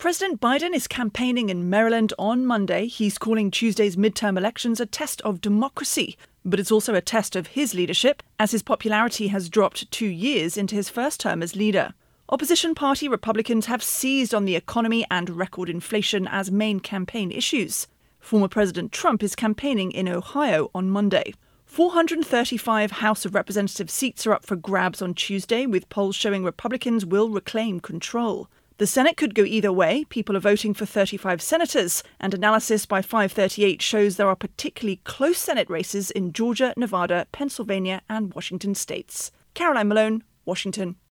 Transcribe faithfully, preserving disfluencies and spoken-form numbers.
President Biden is campaigning in Maryland on Monday. He's calling Tuesday's midterm elections a test of democracy, but it's also a test of his leadership, as his popularity has dropped two years into his first term as leader. Opposition party Republicans have seized on the economy and record inflation as main campaign issues. Former President Trump is campaigning in Ohio on Monday. four hundred thirty-five House of Representatives seats are up for grabs on Tuesday, with polls showing Republicans will reclaim control. The Senate could go either way. People are voting for thirty-five senators, and analysis by five thirty-eight shows there are particularly close Senate races in Georgia, Nevada, Pennsylvania, and Washington states. Caroline Malone, Washington.